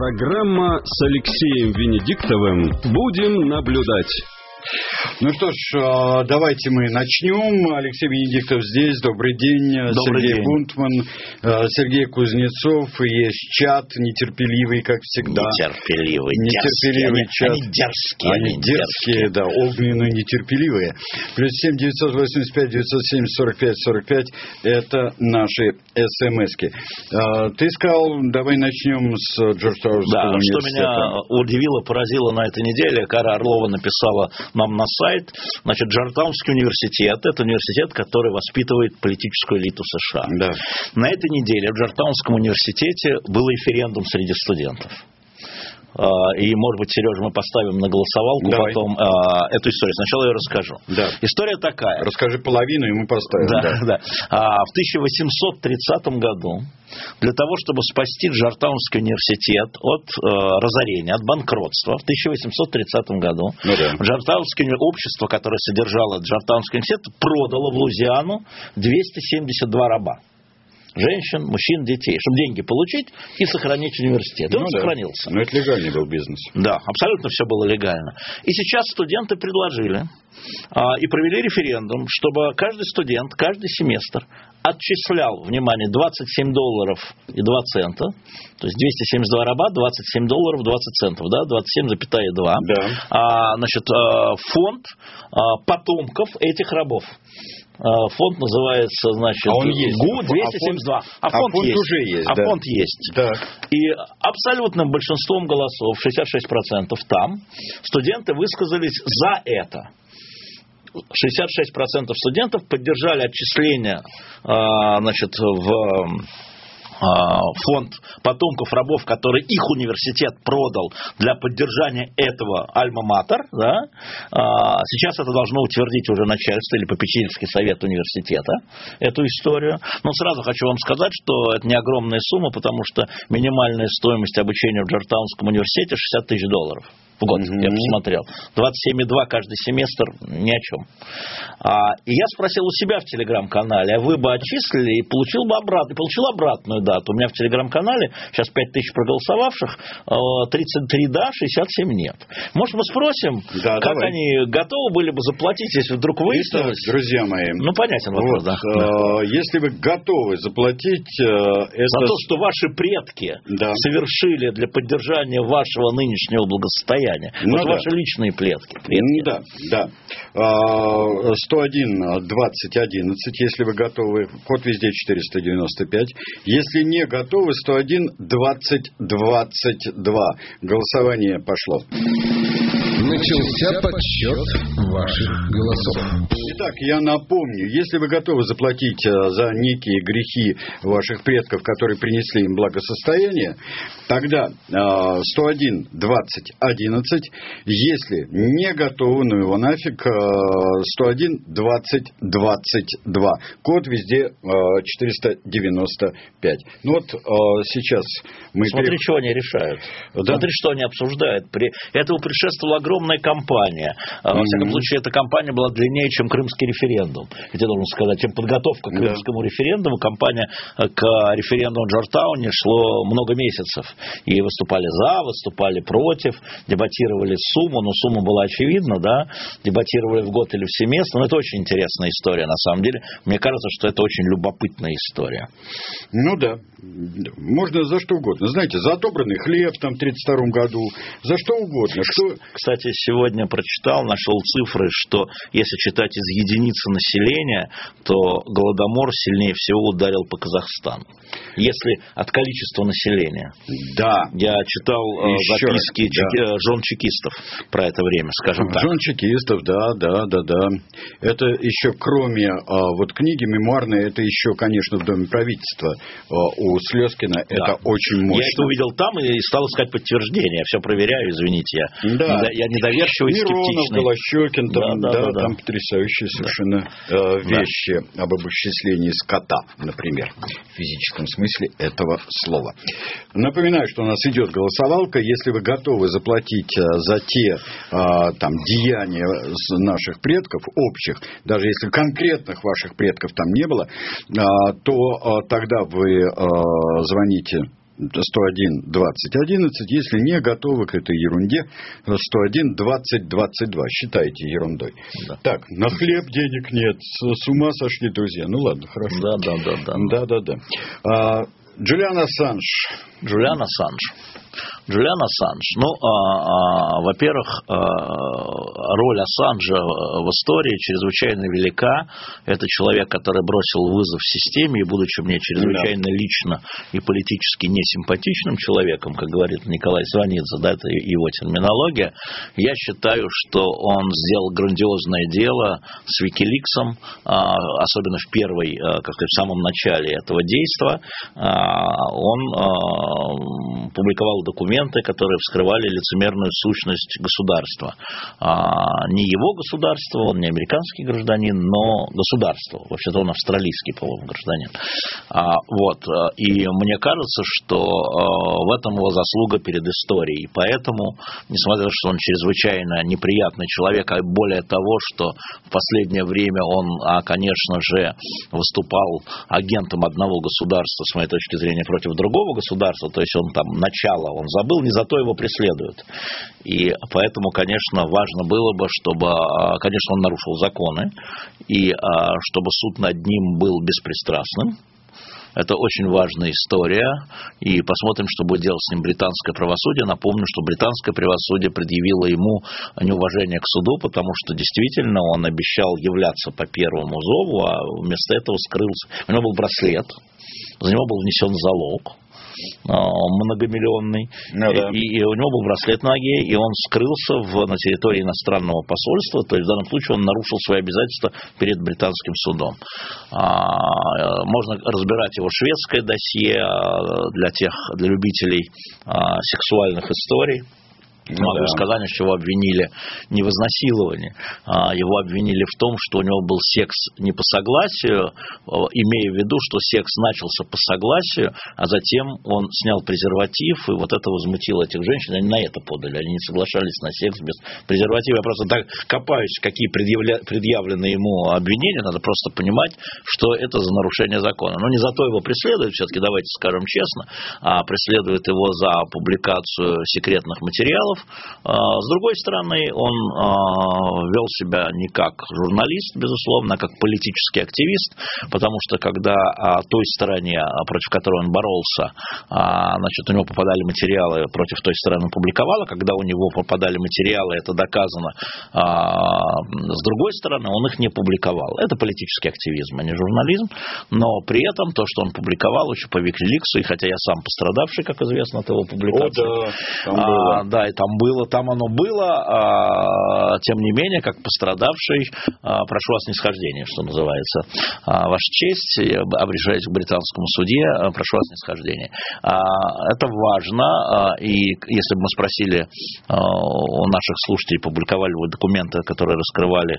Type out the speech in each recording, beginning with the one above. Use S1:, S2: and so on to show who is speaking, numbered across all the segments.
S1: Программа с Алексеем Венедиктовым «Будем наблюдать».
S2: Ну что ж, давайте мы начнем. Алексей Венедиктов здесь. Добрый день. Сергей Бунтман, Сергей Кузнецов. Есть чат нетерпеливый, как всегда.
S3: Нетерпеливый
S2: чат.
S3: Они дерзкие,
S2: да, огненно нетерпеливые. Плюс 7 985 970 45 45. Это наши СМСки. Ты сказал, давай начнем с Джорджтаунского университета.
S3: Что меня удивило, поразило на этой неделе. Кара Орлова написала нам на сайт. Значит, Джорджтаунский университет – это университет, который воспитывает политическую элиту США.
S2: Да.
S3: На этой неделе в Джорджтаунском университете был референдум среди студентов. И, может быть, Сережа, мы поставим на голосовалку потом эту историю. Сначала я расскажу.
S2: Да.
S3: История такая.
S2: Расскажи половину, и мы поставим.
S3: Да. В 1830 году для того, чтобы спасти Джорджтаунский университет от разорения, от банкротства, в 1830 году Джорджтаунское общество, которое содержало Джорджтаунский университет, продало в Луизиану 272 раба. Женщин, мужчин, детей, чтобы деньги получить и сохранить университет. И он сохранился.
S2: Но это легальный был бизнес.
S3: Да, абсолютно все было легально. И сейчас студенты предложили и провели референдум, чтобы каждый студент, каждый семестр отчислял, внимание, $27 и 2 цента, то есть 272 раба, $27 20 центов, да, 27,2.
S2: Да.
S3: Значит, фонд потомков этих рабов. Фонд называется, значит, ГУ-272.
S2: Фонд
S3: есть.
S2: Уже есть.
S3: Фонд есть.
S2: Да.
S3: И абсолютным большинством голосов, 66% там, студенты высказались за это. 66% студентов поддержали отчисления, значит, в фонд потомков рабов, который их университет продал для поддержания этого альма-матер. Да? Сейчас это должно утвердить уже начальство или попечительский совет университета, эту историю. Но сразу хочу вам сказать, что это не огромная сумма, потому что минимальная стоимость обучения в Джорджтаунском университете $60 тысяч в год, я посмотрел. 27,2 каждый семестр, ни о чем. И я спросил у себя в телеграм-канале, а вы бы отчислили и получил обратную дату. У меня в телеграм-канале сейчас 5000 проголосовавших, 33 да, 67 нет. Может, мы спросим, как они готовы были бы заплатить, если вдруг выяснилось?
S2: Итак, друзья мои.
S3: Ну, понятен вопрос, да.
S2: Если вы готовы заплатить...
S3: За то, что ваши предки совершили для поддержания вашего нынешнего благосостояния. Ваши личные предки.
S2: Да. 101 20 11, если вы готовы, код везде 495. Если не готовы, 101 20 22. Голосование пошло.
S4: Начался подсчет ваших голосов.
S2: Итак, я напомню, если вы готовы заплатить за некие грехи ваших предков, которые принесли им благосостояние, тогда 101 20 11. Если не готовы, ну его нафиг, 101 20 22. Код везде 495. Ну вот сейчас мы...
S3: Смотри, что они решают. Смотри, что они обсуждают. Этому предшествовала огромная кампания. Во всяком случае, эта кампания была длиннее, чем Крымский референдум. Я должен сказать, чем подготовка к Крымскому референдуму. Кампания к референдуму в Джорджтауне шло много месяцев. И выступали за, выступали против, дебатировали сумму, но сумма была очевидна, да, дебатировали в год или в семестр. Но это очень интересная история, на самом деле. Мне кажется, что это очень любопытная история.
S2: Ну да. Можно за что угодно. Знаете, за отобранный хлеб там, в 1932 году, за что угодно.
S3: Кстати, сегодня прочитал, нашел цифры, что если читать из единицы населения, то Голодомор сильнее всего ударил по Казахстану. Если от количества населения.
S2: Да.
S3: Я читал записки жен чекистов про это время, скажем так.
S2: Жен чекистов, да. Это еще кроме вот книги мемуарной, это еще, конечно, в Доме правительства у Слезкина. Это очень мощно.
S3: Я это увидел там и стал искать подтверждение. Я все проверяю, извините. Я недоверчивый, скептичный.
S2: Голощёкин, там потрясающие совершенно вещи об обобществлении скота, например, в физическом смысле этого слова. Напоминаю, что у нас идет голосовалка. Если вы готовы заплатить за те деяния наших предков, общих, даже если конкретных ваших предков там не было, то тогда вы звоните 101-20-11. Если не готовы к этой ерунде, 101-20-22. Считайте ерундой. Да. Так, на хлеб денег нет. С ума сошли, друзья. Ну ладно, хорошо. Да. Джулиан Ассанж. Джулиан Ассанж.
S3: Ну, во-первых, роль Ассанжа в истории чрезвычайно велика. Это человек, который бросил вызов системе, и, будучи мне чрезвычайно лично и политически несимпатичным человеком, как говорит Николай Сванидзе, да, это его терминология, я считаю, что он сделал грандиозное дело с Викиликсом, особенно в первой, в самом начале этого действа. Он публиковал документы, которые вскрывали лицемерную сущность государства. Не его государство, он не американский гражданин, но государство. Вообще-то он австралийский, по-моему, гражданин. И мне кажется, что в этом его заслуга перед историей. Поэтому, несмотря на то, что он чрезвычайно неприятный человек, а более того, что в последнее время он, конечно же, выступал агентом одного государства, с моей точки зрения, против другого государства, то есть он там начало он забыл, не зато его преследуют. И поэтому, конечно, важно было бы, чтобы, конечно, он нарушил законы, и чтобы суд над ним был беспристрастным. Это очень важная история, и посмотрим, что будет делать с ним британское правосудие. Напомню, что британское правосудие предъявило ему неуважение к суду, потому что действительно он обещал являться по первому зову, а вместо этого скрылся. У него был браслет, за него был внесен залог многомиллионный, и у него был браслет на ноге, и он скрылся на территории иностранного посольства, то есть в данном случае он нарушил свои обязательства перед британским судом. Можно разбирать его шведское досье для любителей сексуальных историй. Могу сказать, что его обвинили не в изнасиловании, его обвинили в том, что у него был секс не по согласию, имея в виду, что секс начался по согласию, а затем он снял презерватив, и вот это возмутило этих женщин, они на это подали, они не соглашались на секс без презерватива. Я просто так копаюсь, какие предъявлены ему обвинения, надо просто понимать, что это за нарушение закона. Но не за то его преследуют, все-таки давайте скажем честно, а преследуют его за публикацию секретных материалов. С другой стороны, он вел себя не как журналист, безусловно, а как политический активист, потому что когда той стороне, против которой он боролся, у него попадали материалы, против той стороны он публиковал, а когда у него попадали материалы, это доказано, с другой стороны, он их не публиковал. Это политический активизм, а не журнализм, но при этом то, что он публиковал еще по Викиликсу, и хотя я сам пострадавший, как известно, от его публикации, там оно было, тем не менее, как пострадавший, прошу о снисхождении, что называется. Ваша честь, обращаюсь к британскому суде, прошу о снисхождении. Это важно, и если бы мы спросили у наших слушателей, публиковали бы документы, которые раскрывали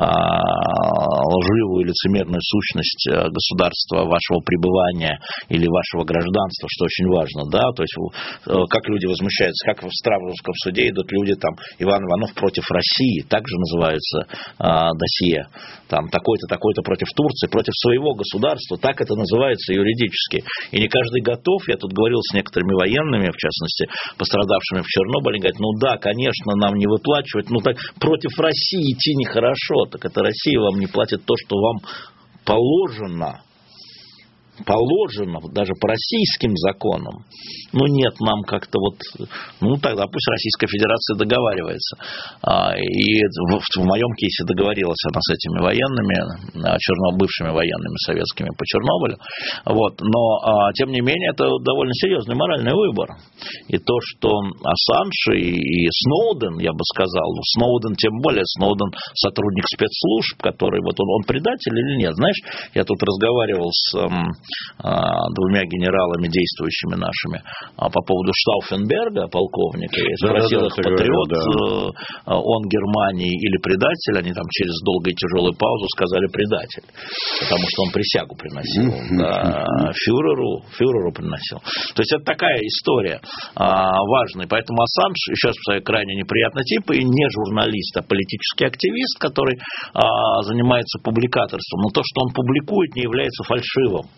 S3: лживую и лицемерную сущность государства вашего пребывания или вашего гражданства, что очень важно, да, то есть как люди возмущаются, как в Страсбургском суде идут люди, там, Иван Иванов против России, также называются досье, там, такой-то, такой-то против Турции, против своего государства, так это называется юридически. И не каждый готов, я тут говорил с некоторыми военными, в частности, пострадавшими в Чернобыле, говорят, ну да, конечно, нам не выплачивать, ну так против России идти нехорошо, так это Россия вам не платит то, что вам положено, даже по российским законам. Ну, нет, нам как-то тогда пусть Российская Федерация договаривается. И в моем кейсе договорилась она с этими военными, бывшими военными советскими по Чернобылю. Но, тем не менее, это довольно серьезный моральный выбор. И то, что Ассанж и Сноуден, я бы сказал, Сноуден тем более, Сноуден сотрудник спецслужб, который, он предатель или нет. Знаешь, я тут разговаривал с двумя генералами, действующими нашими, по поводу Штауфенберга, полковника, и спросил их, патриот он Германии или предатель, они там через долгую и тяжелую паузу сказали предатель, потому что он присягу приносил, фюреру приносил. То есть это такая история важная, поэтому Ассанж, еще раз повторяю, крайне неприятный тип, и не журналист, а политический активист, который занимается публикаторством, но то, что он публикует, не является фальшивым.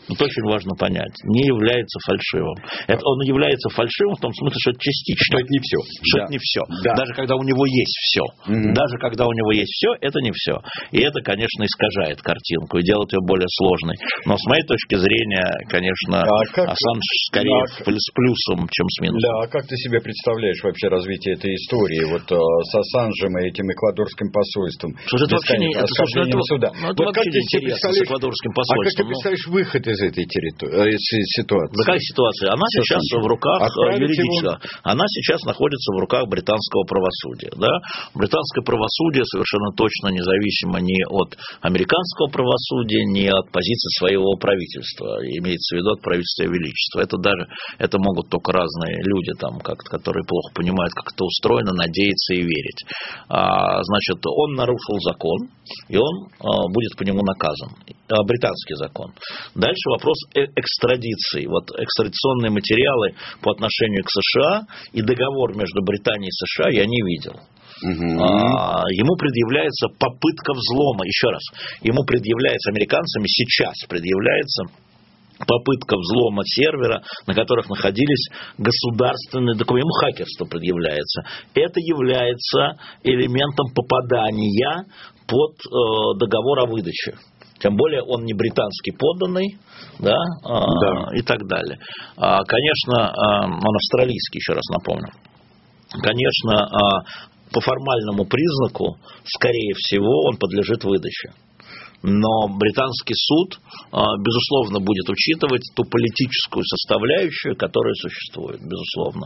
S3: Это очень важно понять. Не является фальшивым. Он является фальшивым в том смысле, что это частично.
S2: Что это не все.
S3: Что это не все. Да. Даже когда у него есть все. Даже когда у него есть все, это не все. И это, конечно, искажает картинку и делает ее более сложной. Но с моей точки зрения, конечно, Ассанж скорее с плюсом, чем с минусом.
S2: Да, а как ты себе представляешь вообще развитие этой истории? Вот с Ассанжем и этим эквадорским посольством.
S3: Слушай, это вообще не
S2: суда.
S3: Это вообще не интересно с эквадорским посольством.
S2: А как ты представляешь выход из этой ситуации?
S3: Какая ситуация? Она сейчас в руках юридического. Она сейчас находится в руках британского правосудия. Да? Британское правосудие совершенно точно независимо ни от американского правосудия, ни от позиции своего правительства. Имеется в виду от правительства Величества. Это могут только разные люди, которые плохо понимают, как это устроено, надеяться и верить. Значит, он нарушил закон, и он будет по нему наказан. Британский закон. Дальше вопрос экстрадиции. Вот экстрадиционные материалы по отношению к США и договор между Британией и США я не видел. Ему предъявляется попытка взлома. Еще раз. Ему предъявляется американцами, сейчас предъявляется попытка взлома сервера, на которых находились государственные документы. Ему хакерство предъявляется. Это является элементом попадания под договор о выдаче. Тем более он не британский подданный, да. И так далее. Конечно, он австралийский, еще раз напомню. Конечно, по формальному признаку, скорее всего, он подлежит выдаче. Но британский суд, безусловно, будет учитывать ту политическую составляющую, которая существует, безусловно.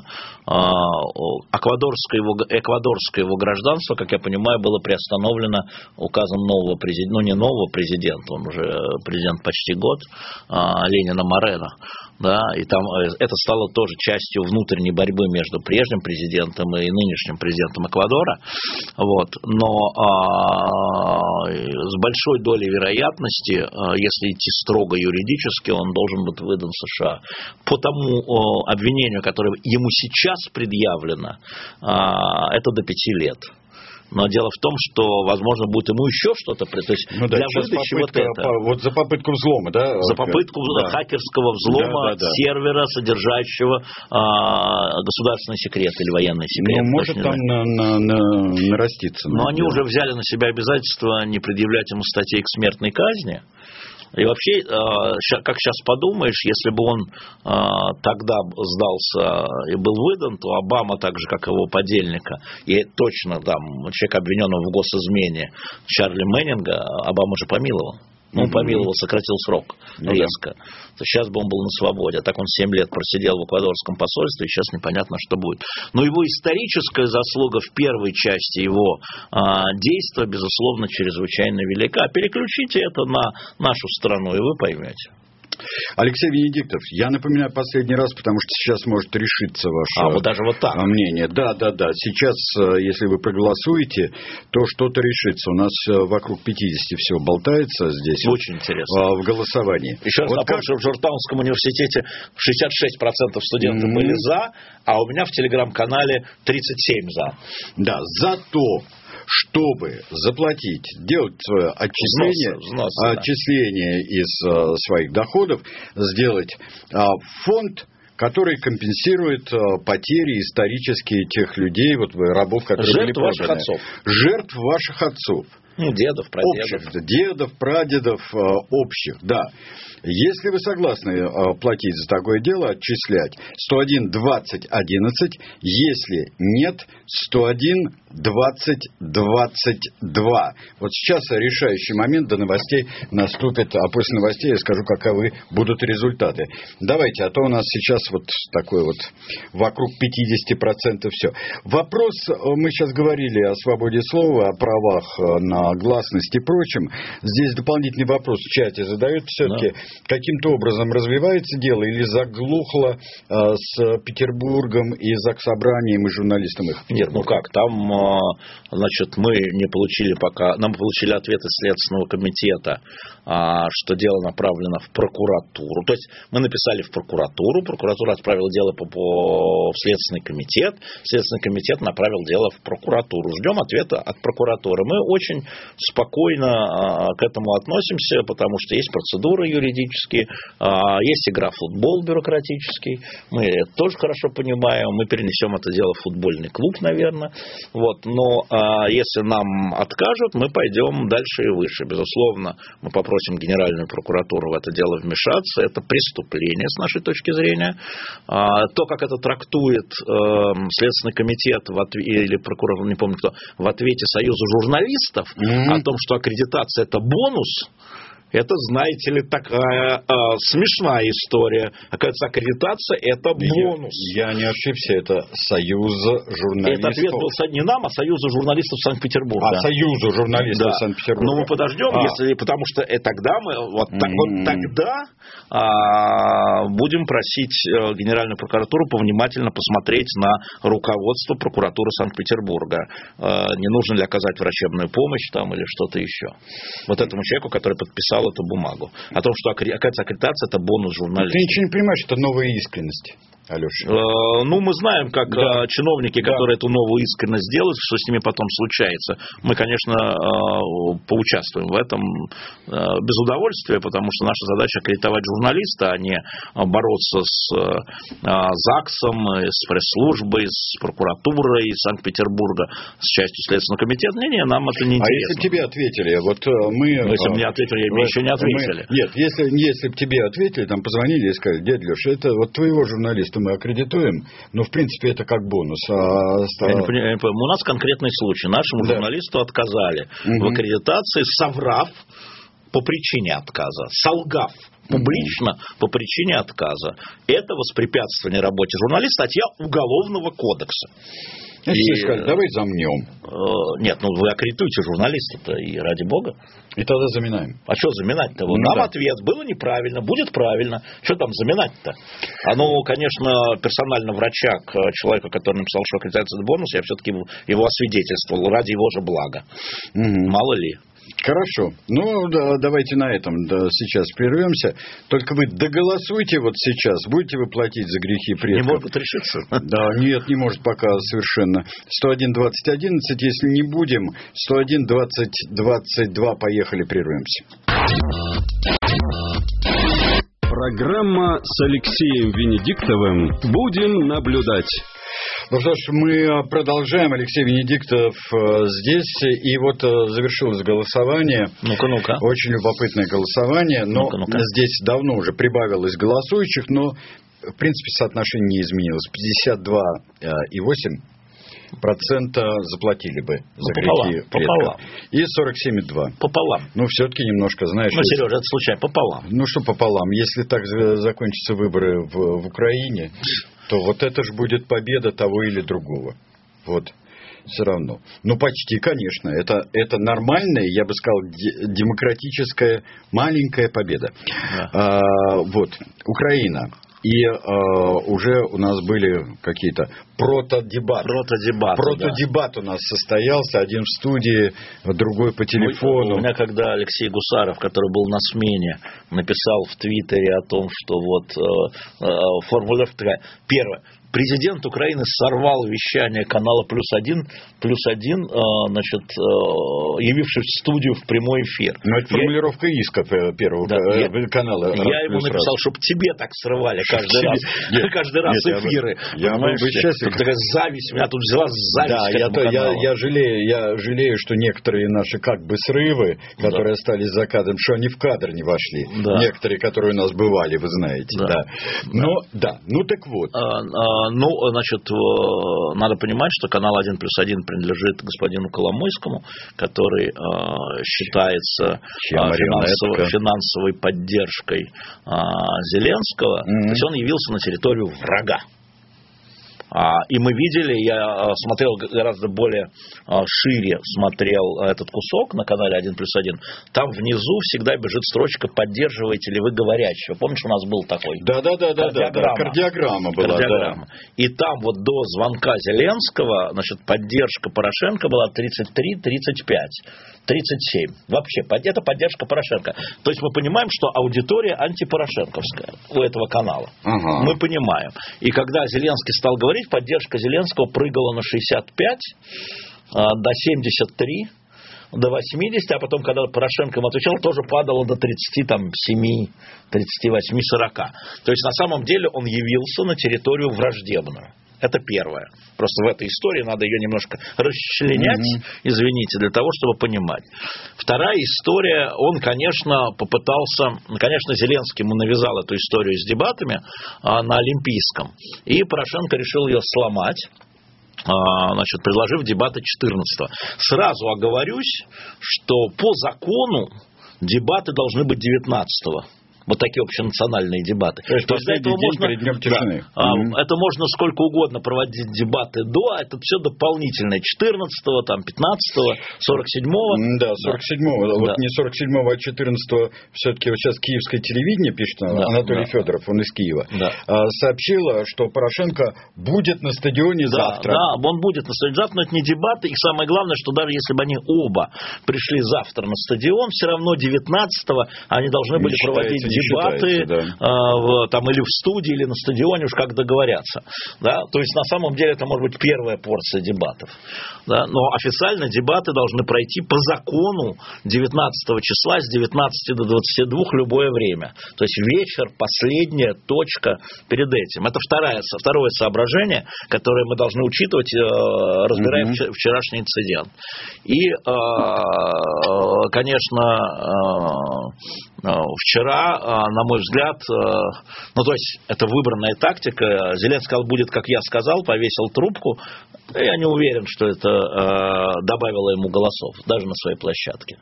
S3: Эквадорское его гражданство, как я понимаю, было приостановлено указом нового президента, не нового президента, он уже президент почти год, Ленина Морено. Да, и там это стало тоже частью внутренней борьбы между прежним президентом и нынешним президентом Эквадора. Вот. Но с большой долей вероятности, если идти строго юридически, он должен быть выдан США. По тому обвинению, которое ему сейчас предъявлено, это до 5 лет. Но дело в том, что, возможно, будет ему еще что-то. То есть для выдачи
S2: вот за попытку взлома, да?
S3: За попытку хакерского взлома сервера, содержащего государственный секрет или военный секрет.
S2: Может там нараститься.
S3: Но они уже взяли на себя обязательство не предъявлять ему статей к смертной казни. И вообще, как сейчас подумаешь, если бы он тогда сдался и был выдан, то Обама, так же, как его подельника, и точно там человек, обвиненный в госизмене Чарли Мэннинга, Обама же помиловал. Он помиловал, сократил срок резко. То сейчас бы он был на свободе. А так он 7 лет просидел в эквадорском посольстве, и сейчас непонятно, что будет. Но его историческая заслуга в первой части его действия, безусловно, чрезвычайно велика. Переключите это на нашу страну, и вы поймете.
S2: Алексей Венедиктов, я напоминаю последний раз, потому что сейчас может решиться ваше
S3: вот даже вот так.
S2: мнение. Да. Сейчас, если вы проголосуете, то что-то решится. У нас вокруг 50 всего болтается здесь.
S3: Очень интересно.
S2: В голосовании.
S3: Еще раз напомню, что в Джорджтаунском университете 66% студентов были за, а у меня в телеграм-канале 37 за.
S2: Да, за то, чтобы заплатить, делать свое отчисление из своих доходов, сделать фонд, который компенсирует потери исторические тех людей, рабов, которые были проданы.
S3: Жертв ваших отцов.
S2: Жертв ваших отцов.
S3: Дедов, прадедов.
S2: Общих, дедов, прадедов, общих, да. Если вы согласны платить за такое дело, отчислять 101-20-11, если нет, 101-20-22. Вот сейчас решающий момент до новостей наступит, а после новостей я скажу, каковы будут результаты. Давайте, а то у нас сейчас такой вокруг 50% все. Вопрос, мы сейчас говорили о свободе слова, о правах на гласность и прочем. Здесь дополнительный вопрос в чате задают все-таки. Каким-то образом развивается дело или заглохло с Петербургом и Заксобранием и журналистом их?
S3: Нет, как, там, мы не получили пока, нам получили ответ из Следственного комитета, что дело направлено в прокуратуру. То есть мы написали в прокуратуру отправила дело в Следственный комитет направил дело в прокуратуру. Ждем ответа от прокуратуры. Мы очень спокойно к этому относимся, потому что есть процедуры юридические, есть игра в футбол бюрократический, мы это тоже хорошо понимаем, мы перенесем это дело в футбольный клуб, наверное, вот, но если нам откажут, мы пойдем дальше и выше. Безусловно, мы попросим Генеральную прокуратуру в это дело вмешаться, это преступление с нашей точки зрения. То, как это трактует Следственный комитет или прокурор, не помню кто, в ответе Союза журналистов о том, что аккредитация – это бонус, это, знаете ли, такая смешная история. Оказывается, аккредитация – это бонус.
S2: Я не ошибся, это Союз журналистов.
S3: Это ответ был не нам, а Союзу журналистов Санкт-Петербурга.
S2: Союзу журналистов Санкт-Петербурга.
S3: Но мы подождем, потому что тогда мы тогда будем просить Генеральную прокуратуру повнимательно посмотреть на руководство прокуратуры Санкт-Петербурга. Не нужно ли оказать врачебную помощь там или что-то еще. Вот этому человеку, который подписал эту бумагу. О том, что аккредитация – это бонус журналистов.
S2: Ты ничего не понимаешь, это новая искренность, Алеша.
S3: Мы знаем, как чиновники, которые эту новую искренность делают, что с ними потом случается. Мы, конечно, поучаствуем в этом без удовольствия, потому что наша задача аккредитовать журналиста, а не бороться с ЗАГСом, с пресс-службой, с прокуратурой Санкт-Петербурга, с частью Следственного комитета. Не, нам это не интересно.
S2: А если бы тебе ответили,
S3: если бы мне ответили, мне еще не ответили.
S2: Нет, если бы тебе ответили, там позвонили и сказали: дядя Леша, это вот твоего журналиста мы аккредитуем, но в принципе это как бонус.
S3: Я не понимаю. У нас конкретный случай. Нашему журналисту отказали в аккредитации, соврав по причине отказа, солгав публично по причине отказа. Это воспрепятствование работе журналиста, статья Уголовного кодекса.
S2: Все сказали: давай замнем.
S3: Нет, вы аккредитуете журналиста-то, и ради бога.
S2: И тогда заминаем.
S3: А что заминать-то? Нам ответ: было неправильно, будет правильно. Что там заминать-то? Конечно, персонально врача, к человеку, который написал, что аккредитация – это бонус, я все-таки его освидетельствовал ради его же блага. Мало ли.
S2: Хорошо. Давайте на этом сейчас прервемся. Только вы доголосуйте вот сейчас. Будете вы платить за грехи предков?
S3: Не может решиться?
S2: Нет, не может пока совершенно. 101-20-11. Если не будем, 101-20-22. Поехали, прервемся.
S1: Программа с Алексеем Венедиктовым «Будем наблюдать».
S2: Ну что ж, мы продолжаем. Алексей Венедиктов здесь. И вот завершилось голосование.
S3: Ну-ка.
S2: Очень любопытное голосование. Но здесь давно уже прибавилось голосующих, но в принципе соотношение не изменилось. 52,8% заплатили бы за грехи предков. И 47,2%.
S3: Пополам.
S2: Все-таки немножко, знаешь...
S3: Сережа, это случайно, пополам.
S2: Что пополам? Если так закончатся выборы в Украине, то вот это же будет победа того или другого. Вот. Все равно. Почти, конечно. Это нормальная, я бы сказал, демократическая маленькая победа. Да. Украина. И уже у нас были какие-то протодебаты. Протодебат у нас состоялся. Один в студии, другой по телефону.
S3: У меня, когда Алексей Гусаров, который был на смене, написал в Твиттере о том, что формулировка такая. Первое. Президент Украины сорвал вещание канала «+1», явившись в студию в прямой эфир.
S2: Это формулировка иска Первого канала.
S3: Я ему написал, чтобы тебе так срывали каждый раз эфиры.
S2: Я был бы счастлив.
S3: Такая зависть, меня тут взяла зависть к этому каналу.
S2: Я жалею, что некоторые наши как бы срывы, которые остались за кадром, что они в кадр не вошли. Да. Некоторые, которые у нас бывали, вы знаете. Да. Так вот.
S3: Надо понимать, что канал 1+1 принадлежит господину Коломойскому, который считается финансовой поддержкой Зеленского. То есть он явился на территорию врага. И мы видели, я смотрел гораздо более шире, смотрел этот кусок на канале 1+1. Там внизу всегда бежит строчка «Поддерживаете ли вы говорящего». Помнишь, у нас был такой?
S2: Да. Кардиограмма была. Да.
S3: И там вот до звонка Зеленского, поддержка Порошенко была 33-35. 37. Вообще, это поддержка Порошенко. То есть мы понимаем, что аудитория антипорошенковская у этого канала. Мы понимаем. И когда Зеленский стал говорить, поддержка Зеленского прыгала на 65, до 73. до 80, а потом, когда Порошенко ему отвечал, тоже падало до 37, 38, 40. То есть, на самом деле, он явился на территорию враждебную. Это первое. Просто в этой истории надо ее немножко расчленять, извините, для того, чтобы понимать. Вторая история, он, конечно, попытался, конечно, Зеленский ему навязал эту историю с дебатами на Олимпийском, и Порошенко решил ее сломать, значит, предложив дебаты 14-го. Сразу оговорюсь, что по закону дебаты должны быть 19-го. Вот такие общенациональные дебаты.
S2: То есть последний день можно, перед Днем тишины.
S3: Да, это можно сколько угодно проводить дебаты до, а это все дополнительное. 14-го, там, 15-го, 47-го.
S2: Да, 47-го. Да. Вот не 47-го, а 14-го. Все-таки вот сейчас киевское телевидение пишет, Анатолий Федоров, он из Киева, сообщила, что Порошенко будет на стадионе завтра.
S3: Да, он будет на стадионе завтра, но это не дебаты. И самое главное, что даже если бы они оба пришли завтра на стадион, все равно 19-го они должны были проводить дебаты, там, или в студии, или на стадионе, уж как договорятся. Да? То есть, на самом деле, это может быть первая порция дебатов. Да? Но официально дебаты должны пройти по закону 19 числа с 19 до 22 любое время. То есть, вечер, последняя точка перед этим. Это второе соображение, которое мы должны учитывать, разбирая вчерашний инцидент. И, конечно, вчера, на мой взгляд, ну, то есть, это выбранная тактика. Зеленский сказал, будет, как я сказал, повесил трубку. Я не уверен, что это добавило ему голосов, даже на своей площадке.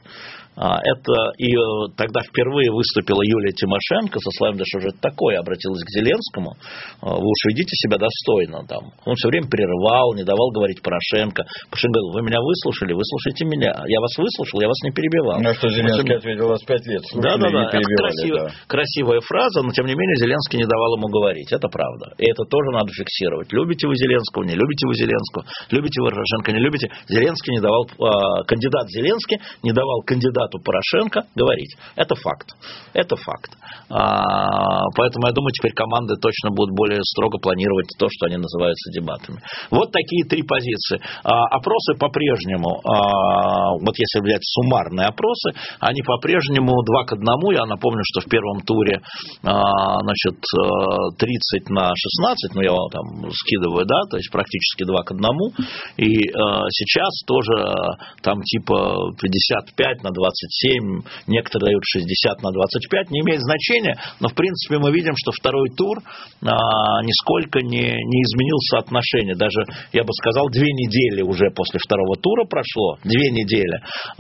S3: И тогда впервые выступила Юлия Тимошенко со словами, да что же это такое, обратилась к Зеленскому, вы уж ведите себя достойно. Там. Он все время прерывал, не давал говорить Порошенко. Порошенко говорил, вы меня выслушали, выслушайте меня. Я вас выслушал, я вас не перебивал.
S2: Ну, что Зеленский ответил, вас 5 лет слушали,
S3: это красивая фраза, но тем не менее Зеленский не давал ему говорить. Это правда. И это тоже надо фиксировать. Любите вы Зеленского, не любите вы Зеленского, любите вы Порошенко, не любите. Зеленский не давал, кандидат Зеленский не давал кандидату Порошенко говорить. Это факт. Это факт. Поэтому я думаю, теперь команды точно будут более строго планировать то, что они называются дебатами. Вот такие три позиции. Опросы по-прежнему, вот если взять суммарные опросы, они по-прежнему 2:1. Я напомню, что в первом туре, значит, 30 на 16, ну я вам там скидываю, да, то есть практически 2:1. И сейчас тоже там типа 55 на 27, некоторые дают 60 на 25, не имеет значения, но в принципе мы видим, что второй тур нисколько не изменил соотношение. Даже, я бы сказал, 2 недели уже после второго тура прошло, 2 недели.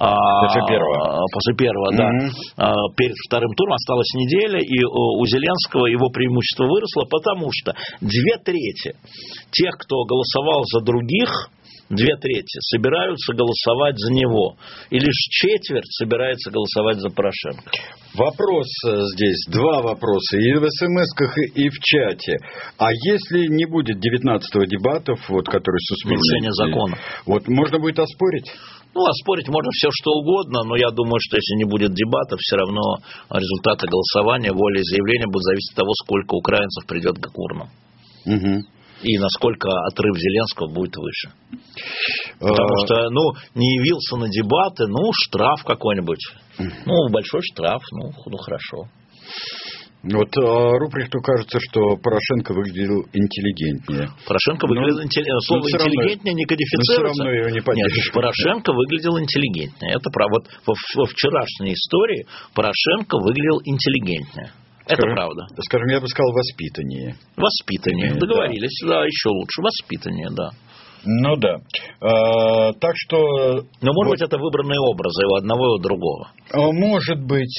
S3: После первого, да. Перед вторым туром осталась неделя, и у Зеленского его преимущество выросло, потому что 2/3 тех, кто голосовал за других, 2/3 собираются голосовать за него. И лишь 1/4 собирается голосовать за Порошенко.
S2: Вопрос здесь, 2 вопроса. И в смс-ках, и в чате. А если не будет 19-го дебатов, вот, которые
S3: нарушение закона,
S2: вот, можно будет оспорить?
S3: Ну, оспорить можно все, что угодно, но я думаю, что если не будет дебатов, все равно результаты голосования, воля и заявления будут зависеть от того, сколько украинцев придет к урнам. И насколько отрыв Зеленского будет выше. Потому что, не явился на дебаты, штраф какой-нибудь. Большой штраф, хорошо.
S2: Вот Руприхту кажется, что Порошенко выглядел интеллигентнее.
S3: Порошенко выглядел интеллигентнее. Слово интеллигентнее не кодифицируется.
S2: Но все равно его не поддерживают.
S3: Нет, Порошенко выглядел интеллигентнее. Это правда. Вот во вчерашней истории Порошенко выглядел интеллигентнее. Это правда.
S2: Скажем, я бы сказал, воспитаннее.
S3: Воспитаннее. Договорились. Да, еще лучше. Воспитаннее, да.
S2: Ну да. Так что...
S3: Но, может быть, это выбранные образы у одного и у другого.
S2: Может быть.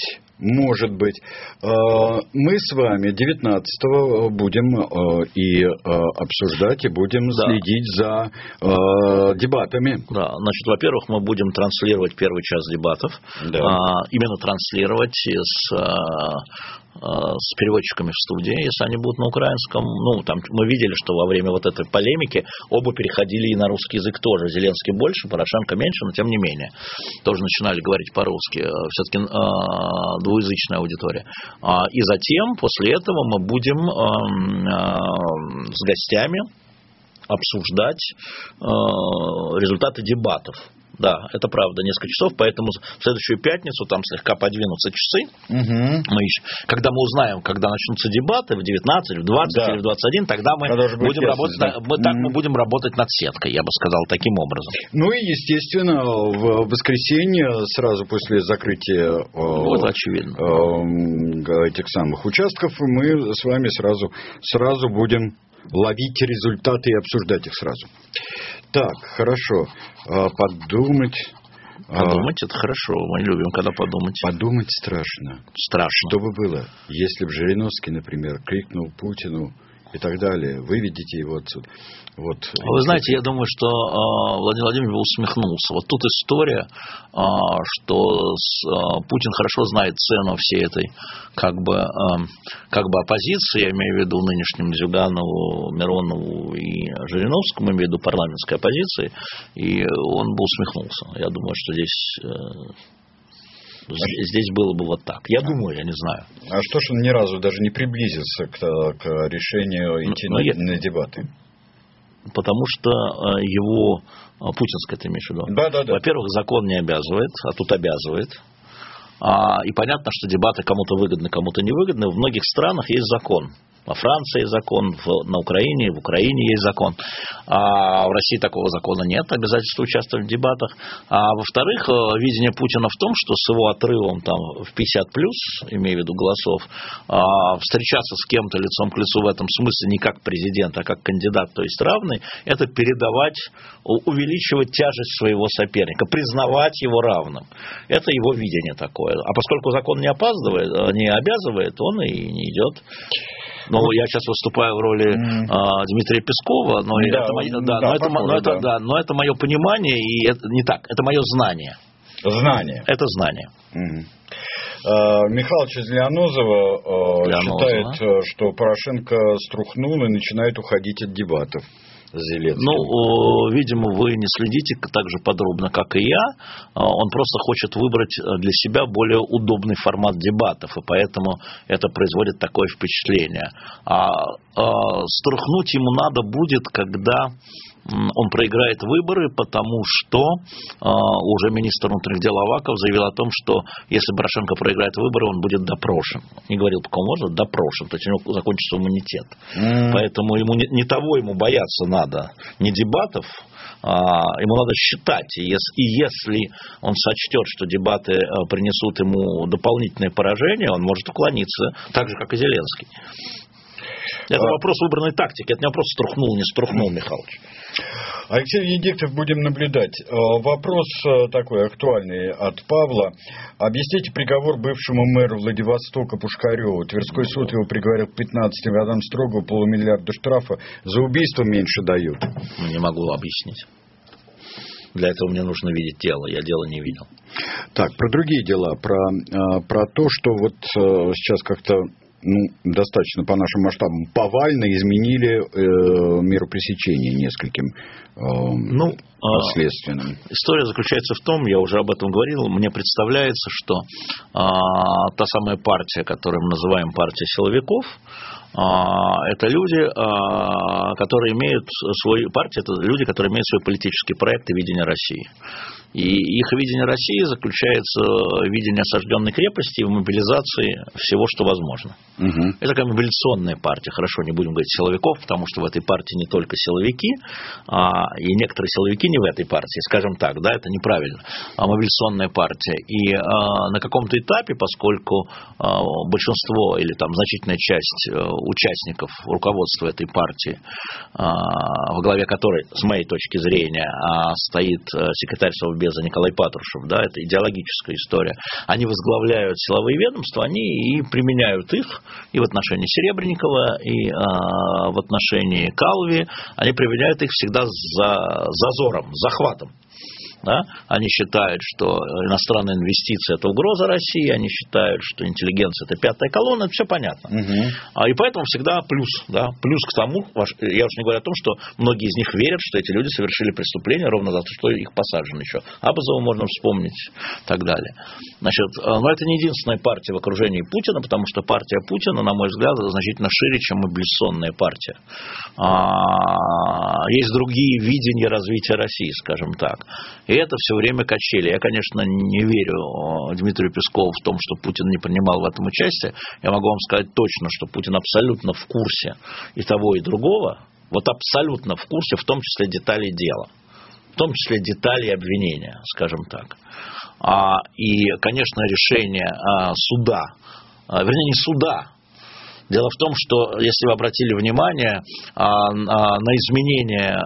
S2: Мы с вами 19-го будем и обсуждать, и будем следить за дебатами.
S3: Да, значит, во-первых, мы будем транслировать первый час дебатов.
S2: Да.
S3: Именно транслировать с переводчиками в студии, если они будут на украинском. Там мы видели, что во время вот этой полемики оба переходили и на русский язык тоже. Зеленский больше, Порошенко меньше, но тем не менее. Тоже начинали говорить по-русски. Все-таки двуязычная аудитория. И затем, после этого, мы будем с гостями обсуждать результаты дебатов. Да, это правда, несколько часов, поэтому в следующую пятницу там слегка подвинутся часы. Когда мы узнаем, когда начнутся дебаты, в 19, в 20 или в 21, тогда мы будем работать, мы будем работать над сеткой, я бы сказал, таким образом.
S2: Ну и, естественно, в воскресенье, сразу после закрытия этих самых участков, мы с вами сразу будем ловить результаты и обсуждать их сразу. Так, хорошо. Подумать
S3: это хорошо. Мы любим, когда подумать.
S2: Подумать страшно. Что бы было, если бы Жириновский, например, крикнул Путину и так далее. Выведите его отсюда.
S3: Вы знаете, я думаю, что Владимир Владимирович усмехнулся. Вот тут история, что Путин хорошо знает цену всей этой как бы оппозиции, я имею в виду нынешним Зюганову, Миронову и Жириновскому, имею в виду парламентской оппозиции, и он бы усмехнулся. Я думаю, что здесь было бы вот так. Я думаю, я не знаю.
S2: А что ж он ни разу даже не приблизился к решению идти на дебаты?
S3: Потому что его путинское, ты имеешь в виду?
S2: Да.
S3: Во-первых, закон не обязывает, а тут обязывает. И понятно, что дебаты кому-то выгодны, кому-то невыгодны. В многих странах есть закон. Во Франции есть закон, на Украине, в Украине есть закон. А в России такого закона нет, обязательства участвовать в дебатах. А во-вторых, видение Путина в том, что с его отрывом там, в 50+, имею в виду голосов, встречаться с кем-то лицом к лицу в этом смысле не как президент, а как кандидат, то есть равный, это передавать, увеличивать тяжесть своего соперника, признавать его равным. Это его видение такое. А поскольку закон не обязывает, он и не идет. Ну, я сейчас выступаю в роли Дмитрия Пескова, но это мое понимание, и это не так, это мое знание. Это знание.
S2: Михалыч из Лианозова считает, что Порошенко струхнул и начинает уходить от дебатов.
S3: Ну, видимо, вы не следите так же подробно, как и я. Он просто хочет выбрать для себя более удобный формат дебатов, и поэтому это производит такое впечатление. Струхнуть ему надо будет, когда он проиграет выборы, потому что уже министр внутренних дел Аваков заявил о том, что если Порошенко проиграет выборы, он будет допрошен. Не говорил, по кому можно, допрошен, то есть у него закончится иммунитет. Поэтому не того ему бояться надо, не дебатов, ему надо считать. И если он сочтет, что дебаты принесут ему дополнительное поражение, он может уклониться, так же, как и Зеленский. Это вопрос выбранной тактики, это не вопрос струхнул, не струхнул, Михалыч.
S2: Алексей Венедиктов, будем наблюдать. Вопрос такой актуальный от Павла. Объясните приговор бывшему мэру Владивостока Пушкареву. Тверской суд его приговорил к 15 годам строгого, $500 000 штрафа. За убийство меньше дают.
S3: Не могу объяснить. Для этого мне нужно видеть дело. Я дело не видел.
S2: Так, про другие дела. Про то, что вот сейчас как-то достаточно по нашим масштабам повально изменили меру пресечения нескольким последственным.
S3: История заключается в том, я уже об этом говорил, мне представляется, что та самая партия, которую мы называем партия силовиков, это люди, которые имеют свой политический проект и видение России. И их видение России заключается в видении осажденной крепости и в мобилизации всего, что возможно. Это такая мобилизационная партия. Хорошо, не будем говорить силовиков, потому что в этой партии не только силовики, и некоторые силовики не в этой партии, скажем так, да, это неправильно. Мобилизационная партия. И на каком-то этапе, поскольку большинство или там значительная часть участников руководства этой партии, во главе которой, с моей точки зрения, стоит секретарь Совбеза Николай Патрушев, да, это идеологическая история, они возглавляют силовые ведомства, они и применяют их и в отношении Серебренникова, и в отношении Калви, они применяют их всегда с зазором, с захватом. Да? Они считают, что иностранные инвестиции – это угроза России, они считают, что интеллигенция – это пятая колонна, это все понятно. И поэтому всегда плюс. Да? Плюс к тому, я уж не говорю о том, что многие из них верят, что эти люди совершили преступление ровно за то, что их посажено еще. Абазова можно вспомнить и так далее. Значит, но это не единственная партия в окружении Путина, потому что партия Путина, на мой взгляд, значительно шире, чем мобилизационная партия. есть другие видения развития России, скажем так. И это все время качели. Я, конечно, не верю Дмитрию Пескову в том, что Путин не принимал в этом участие. Я могу вам сказать точно, что Путин абсолютно в курсе и того, и другого. Вот абсолютно в курсе, в том числе деталей дела. В том числе деталей обвинения, скажем так. И, конечно, решение суда, вернее, не суда. Дело в том, что, если вы обратили внимание на изменение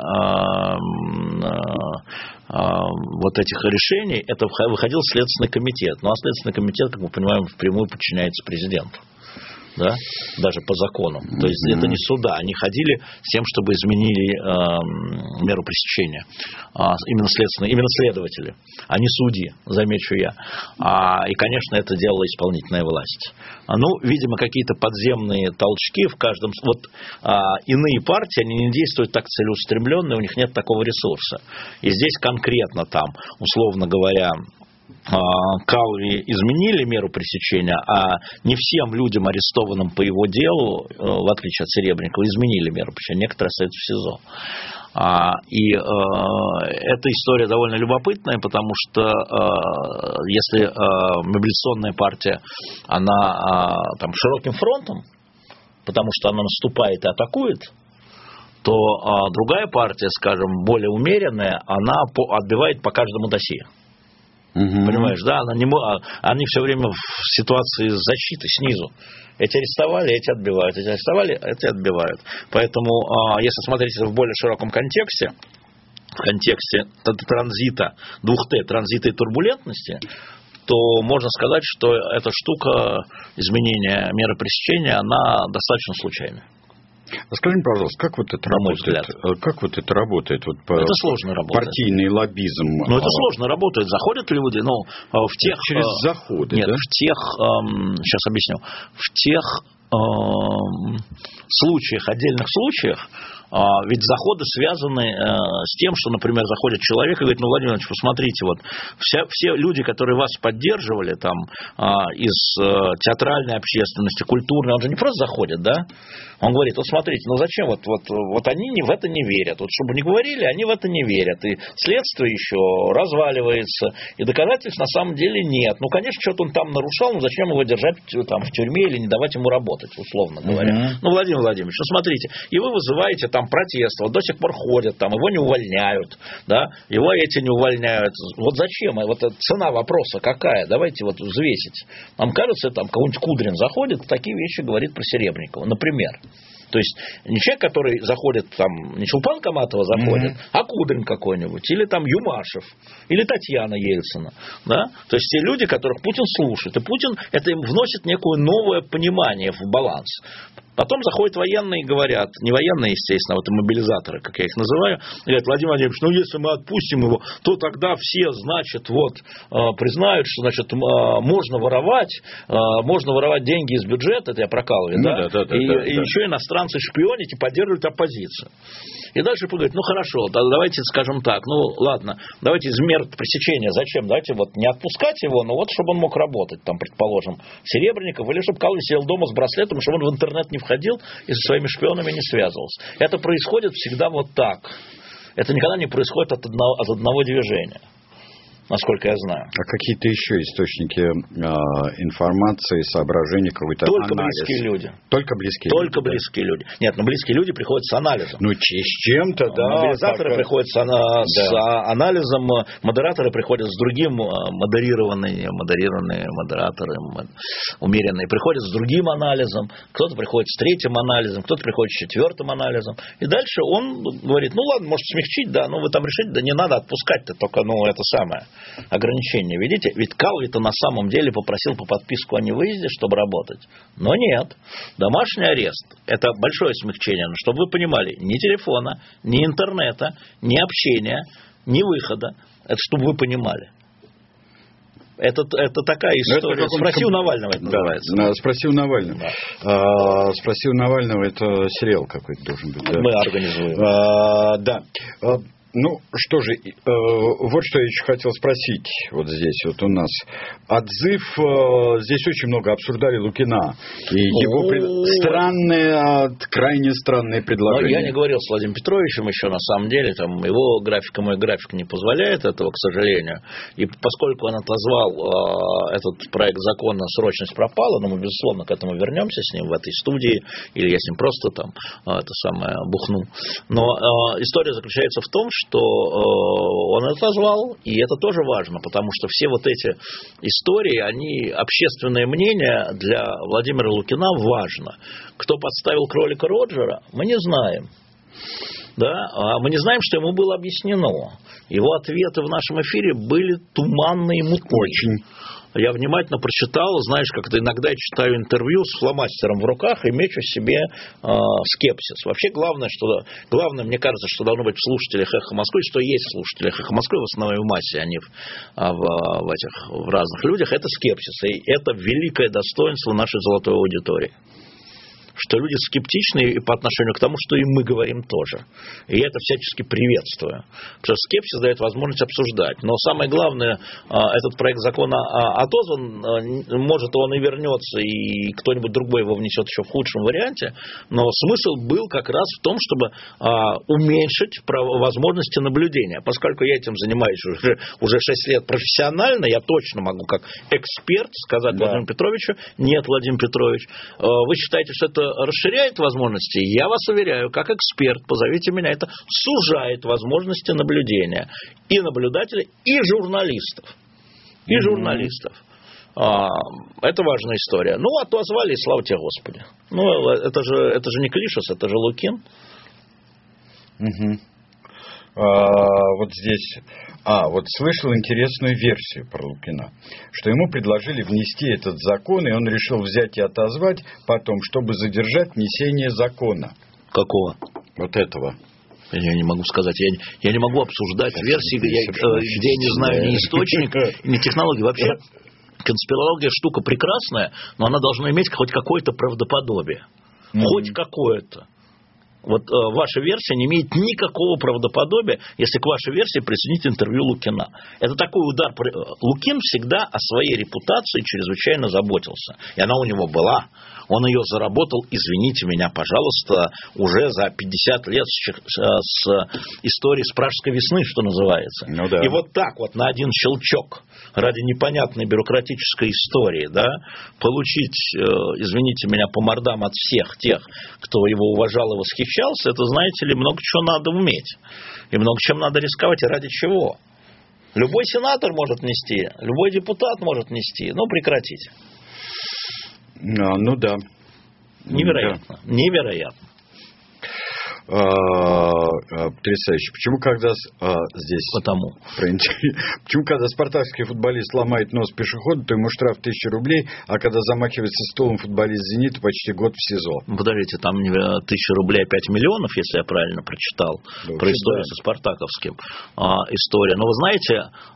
S3: вот этих решений, это выходил Следственный комитет. Ну, а Следственный комитет, как мы понимаем, впрямую подчиняется президенту. Да? Даже по закону. То есть это не суда. Они ходили с тем, чтобы изменили меру пресечения. Именно следователи, а не судьи, замечу я. И, конечно, это делала исполнительная власть. Ну, видимо, какие-то подземные толчки в каждом... Вот иные партии, они не действуют так целеустремленно, у них нет такого ресурса. И здесь конкретно там, условно говоря, Калви изменили меру пресечения, а не всем людям, арестованным по его делу, в отличие от Серебренникова, изменили меру пресечения. Некоторые остаются в СИЗО. И эта история довольно любопытная, потому что если мобилизационная партия, она там широким фронтом, потому что она наступает и атакует, то другая партия, скажем, более умеренная, она отбивает по каждому досье. Понимаешь, да? Они все время в ситуации защиты снизу. Эти арестовали, эти отбивают. Эти арестовали, эти отбивают. Поэтому, если смотреть это в более широком контексте, в контексте транзита, 2Т, транзита и турбулентности, то можно сказать, что эта штука, изменения меры пресечения, она достаточно случайная.
S2: Скажи мне, пожалуйста, как вот это работает? Как вот это работает? Вот
S3: это сложно работает.
S2: Партийный лоббизм.
S3: Ну, это сложно работает. Заходят люди, в тех...
S2: Через заходы,
S3: нет,
S2: да?
S3: в тех... Сейчас объясню. В тех случаях, отдельных случаях, ведь заходы связаны с тем, что, например, заходит человек и говорит: ну, Владимир Владимирович, посмотрите, вот все люди, которые вас поддерживали там из театральной общественности, культурной, он же не просто заходит, да? Он говорит: вот смотрите, ну зачем, вот они в это не верят, вот чтобы не говорили, они в это не верят, и следствие еще разваливается, и доказательств на самом деле нет. Ну, конечно, что-то он там нарушал, но зачем его держать там в тюрьме или не давать ему работать, условно говоря. Ну, Владимир Владимирович, ну смотрите, и вы вызываете там протест, вот до сих пор ходят, там его не увольняют, да, его эти не увольняют. Вот зачем? Вот цена вопроса какая? Давайте вот взвесить. Нам кажется, там какой-нибудь Кудрин заходит, такие вещи говорит про Серебренникова, например. То есть не человек, который заходит, там, не Чулпан Каматова заходит, а Кудрин какой-нибудь, или там Юмашев, или Татьяна Ельцина. Да? То есть те люди, которых Путин слушает. И Путин это им вносит некое новое понимание в баланс. Потом заходят военные и говорят, не военные, естественно, вот и мобилизаторы, как я их называю, говорят: Владимир Владимирович, ну если мы отпустим его, то тогда все, значит, признают, что, значит, можно воровать деньги из бюджета, это я про Калви, да? И еще иностранцы шпионить и поддерживать оппозицию. И дальше говорит: ну хорошо, давайте скажем так, ну ладно, давайте из мер пресечения, зачем? Давайте вот не отпускать его, но вот чтобы он мог работать, там, предположим, Серебренников, или чтобы Калви сидел дома с браслетом, чтобы он в интернет не входил и со своими шпионами не связывался. Это происходит всегда вот так. Это никогда не происходит от одного движения, насколько я знаю.
S2: А какие-то еще источники информации, соображений, какой-то
S3: только
S2: анализ?
S3: Близкие люди.
S2: Только близкие
S3: Только
S2: люди,
S3: близкие люди. Нет, но близкие люди приходят с анализом.
S2: Ну, с чем-то, да.
S3: Мобилизаторы приходят с анализом, модераторы приходят с другим, модерированные модераторы, умеренные, приходят с другим анализом, кто-то приходит с третьим анализом, кто-то приходит с четвертым анализом. И дальше он говорит: ну ладно, может смягчить, да, но вы там решите, да не надо отпускать-то, только, это самое. Ограничения. Видите, ведь Калви-то на самом деле попросил по подписку о невыезде, чтобы работать. Но нет. Домашний арест – это большое смягчение. Но чтобы вы понимали, ни телефона, ни интернета, ни общения, ни выхода. Это чтобы вы понимали. Это такая история. Спроси у Навального, это называется.
S2: Да, спроси у Навального. Да. Спроси у Навального, это сериал какой-то должен быть. Да.
S3: Мы организуем.
S2: Да. Ну, что же, вот что я еще хотел спросить. Вот здесь вот у нас отзыв. Здесь очень много обсуждали Лукина. И его странное, крайне странное предложение.
S3: Но я не говорил с Владимиром Петровичем еще, на самом деле. Там его графика, мой график не позволяет этого, к сожалению. И поскольку он отозвал этот проект закона «Срочность пропала», но мы, безусловно, к этому вернемся с ним в этой студии, или я с ним просто там это самое бухну. Но история заключается в том, что он отозвал, и это тоже важно, потому что все вот эти истории, они, общественное мнение для Владимира Лукина важно. Кто подставил кролика Роджера, мы не знаем. Да? А мы не знаем, что ему было объяснено. Его ответы в нашем эфире были туманные и мутные.
S2: Очень.
S3: Я внимательно прочитал, знаешь, как-то иногда я читаю интервью с фломастером в руках и мечу себе скепсис. Вообще главное, мне кажется, что должно быть в слушателях «Эхо Москвы», что есть в слушателях «Эхо Москвы», в основной массе, они в разных людях, это скепсис. И это великое достоинство нашей золотой аудитории. Что люди скептичны и по отношению к тому, что и мы говорим тоже. И я это всячески приветствую. Потому что скепсис дает возможность обсуждать. Но самое главное, этот проект закона отозван, может, он и вернется, и кто-нибудь другой его внесет еще в худшем варианте, но смысл был как раз в том, чтобы уменьшить возможности наблюдения. Поскольку я этим занимаюсь уже 6 лет профессионально, я точно могу как эксперт сказать Владимиру Петровичу: нет, Владимир Петрович, вы считаете, что это расширяет возможности? Я вас уверяю, как эксперт, позовите меня, это сужает возможности наблюдения и наблюдателей, и журналистов. И журналистов. Это важная история. Ну, отозвали, и слава тебе, Господи. Ну, это же не Клишес, это же Лукин.
S2: Вот здесь... вот слышал интересную версию про Лукина, что ему предложили внести этот закон, и он решил взять и отозвать потом, чтобы задержать внесение закона.
S3: Какого?
S2: Вот этого.
S3: Я не могу сказать. Я не могу обсуждать версии, где я не знаю ни источник, ни технологии. Вообще, конспирология штука прекрасная, но она должна иметь хоть какое-то правдоподобие. Хоть какое-то. Вот ваша версия не имеет никакого правдоподобия, если к вашей версии присоединить интервью Лукина. Это такой удар. Лукин всегда о своей репутации чрезвычайно заботился. И она у него была. Он ее заработал, извините меня, пожалуйста, уже за 50 лет с историей с Пражской весны, что называется.
S2: Ну, да.
S3: И вот так вот на один щелчок ради непонятной бюрократической истории, да, получить, извините меня, по мордам от всех тех, кто его уважал и восхищался, это, знаете ли, много чего надо уметь. И много чем надо рисковать. И ради чего? Любой сенатор может нести, любой депутат может нести. Ну, прекратите.
S2: Ну да.
S3: Невероятно. Да. Невероятно.
S2: Потрясающе. Почему, когда здесь...
S3: Потому.
S2: Почему, когда спартакский футболист ломает нос пешеходу, то ему штраф 1000 рублей, а когда замахивается столом футболист «Зенита», почти год в СИЗО?
S3: Подождите, там 1000 рублей, 5 миллионов, если я правильно прочитал, да, про историю со спартаковским. История. Но вы знаете,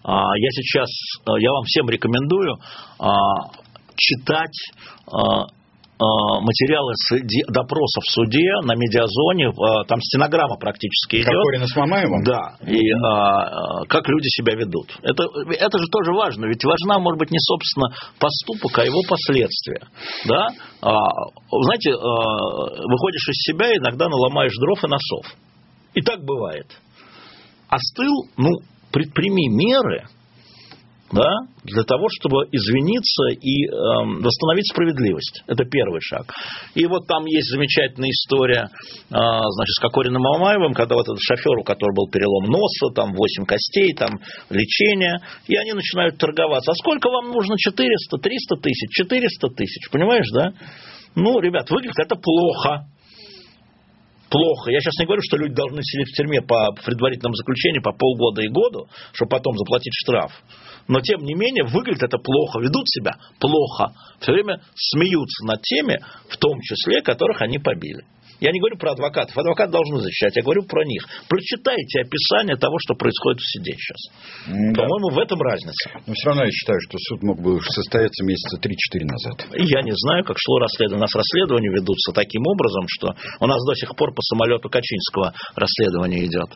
S3: я вам всем рекомендую читать материалы допросов в суде на Медиазоне, там стенограмма практически идет.
S2: Кокорина с Мамаевым?
S3: Да, и как люди себя ведут. Это же тоже важно, ведь важна, может быть, не собственно поступок, а его последствия. Да? Знаете, выходишь из себя, иногда наломаешь дров и носов. И так бывает. Остыл, предприми меры, да, для того, чтобы извиниться и восстановить справедливость. Это первый шаг. И вот там есть замечательная история, с Кокориным Мамаевым, когда вот этот шофер, у которого был перелом носа, там 8 костей, там лечение, и они начинают торговаться. А сколько вам нужно? 400, 300 тысяч, 400 тысяч. Понимаешь, да? Ребят, выглядит это плохо. Плохо. Я сейчас не говорю, что люди должны сидеть в тюрьме по предварительному заключению по полгода и году, чтобы потом заплатить штраф. Но, тем не менее, выглядит это плохо, ведут себя плохо. Все время смеются над теми, в том числе, которых они побили. Я не говорю про адвокатов. Адвокаты должны защищать. Я говорю про них. Прочитайте описание того, что происходит в суде сейчас. Да. По-моему, в этом разница.
S2: Но все равно я считаю, что суд мог бы состояться месяца 3-4 назад.
S3: Я не знаю, как шло расследование. У нас расследования ведутся таким образом, что у нас до сих пор по самолету Качинского расследование идет.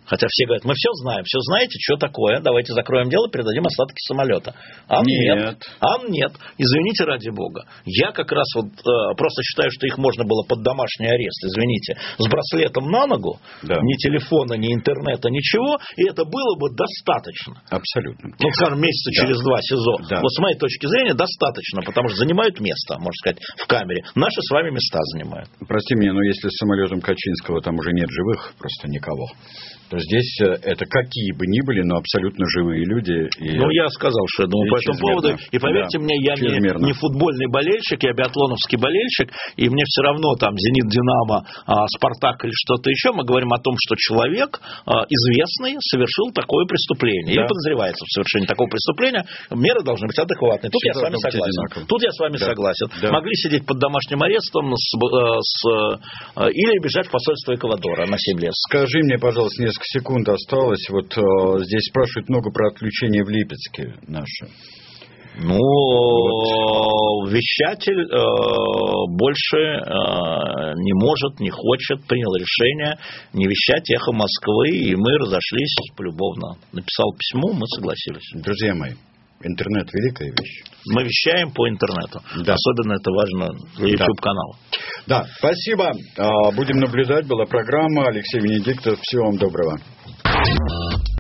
S3: Хотя все говорят, мы все знаем, все знаете, что такое, давайте закроем дело, передадим остатки самолета. Нет. Извините, ради бога. Я как раз просто считаю, что их можно было под домашний арест, извините, с браслетом на ногу, ни телефона, ни интернета, ничего, и это было бы достаточно.
S2: Абсолютно.
S3: Скажем, месяца через 2 СИЗО. С моей точки зрения, достаточно, потому что занимают место, можно сказать, в камере. Наши с вами места занимают.
S2: Прости меня, но если с самолетом Качинского там уже нет живых, просто никого, то здесь это какие бы ни были, но абсолютно живые люди.
S3: Я сказал, что я думаю по этому поводу. И поверьте мне, я не футбольный болельщик, я биатлоновский болельщик, и мне все равно там «Зенит», «Динамо», «Спартак» или что-то еще. Мы говорим о том, что человек известный совершил такое преступление. Или подозревается в совершении такого преступления. Меры должны быть адекватные. Тут я с вами согласен. Могли сидеть под домашним арестом или бежать в посольство Эквадора на 7 лет.
S2: Скажи мне, пожалуйста, несколько секунд осталось. Здесь спрашивают много про отключение в Липецке наше.
S3: Вещатель больше не может, не хочет, принял решение не вещать «Эхо Москвы», и мы разошлись полюбовно. Написал письмо, мы согласились.
S2: Друзья мои, интернет – великая вещь.
S3: Мы вещаем по интернету. Особенно это важно для YouTube-канала.
S2: Да, спасибо. Будем наблюдать. Была программа. Алексей Венедиктов. Всего вам доброго.